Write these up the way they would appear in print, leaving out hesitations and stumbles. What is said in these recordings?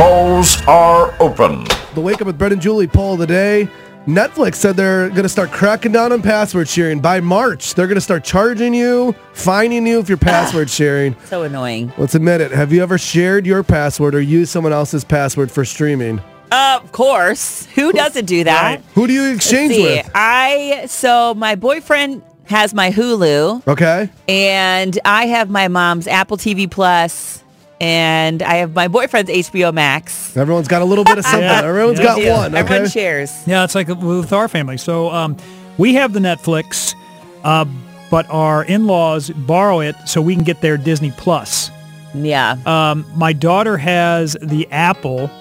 polls are open. The Wake Up with Brett and Julie poll of the day. Netflix said they're going to start cracking down on password sharing. By March, they're going to start charging you, fining you if you're password sharing. So annoying. Let's admit it. Have you ever shared your password or used someone else's password for streaming? Of course. Who doesn't do that? Right. Who do you exchange with? So my boyfriend has my Hulu. Okay. And I have my mom's Apple TV Plus. And I have my boyfriend's HBO Max. Everyone's got a little bit of something. Yeah. Everyone's Yeah. got one. Okay? Everyone shares. Yeah, it's like with our family. So we have the Netflix, but our in-laws borrow it so we can get their Disney Plus. Yeah. My daughter has the Apple,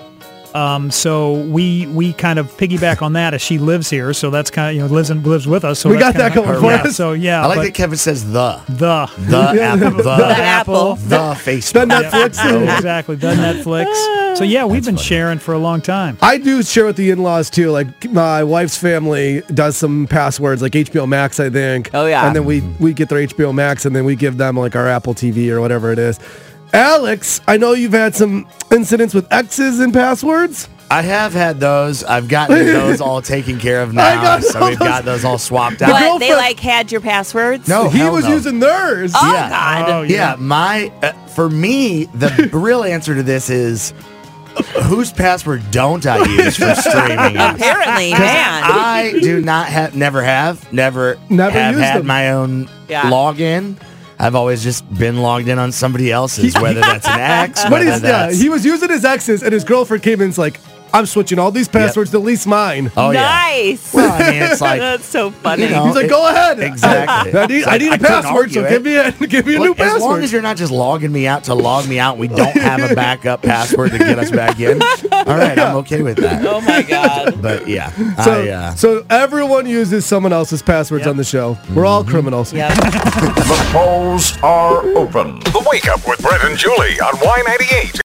so we kind of piggyback on that as she lives here. So that's kind of lives with us. So We that's got that kinda going how- for us. So yeah, I like but that Kevin says the Apple, Apple, Apple. the Facebook. The Netflix. Yeah, exactly, the Netflix. So yeah, we've been sharing for a long time. I do share with the in-laws too. Like my wife's family does some passwords, like HBO Max, I think. Oh, yeah. And then we get their HBO Max, and then we give them like our Apple TV or whatever it is. Alex, I know you've had some incidents with X's and passwords. I have had those. I've gotten those all taken care of I now. got So we've those. got those all swapped But out. girlfriend- they had your passwords? No, he hell was no. using theirs. Oh, Yeah. God. Oh, Yeah, for me, the real answer to this is whose password don't I use for streaming? Apparently, man. I do not have, never have Never have used had them. my own Yeah. login. I've always just been logged in on somebody else's, whether that's an ex, But whether that's... he was using his X's, and his girlfriend came in and was like, I'm switching all these passwords to at least mine. Oh, yeah. Nice. Well, I mean, it's like... That's so funny. You know, He's like, go ahead. Exactly. I need It's like, a I couldn't password, so argue give me a new Look, as long password. as you're not just logging me out to log me out and we don't have a backup password to get us back in, all right, I'm okay with that. Oh, my God. But yeah, So everyone uses someone else's passwords on the show. We're all criminals. Yep. The polls are open. The Wake Up with Brett and Julie on Y98.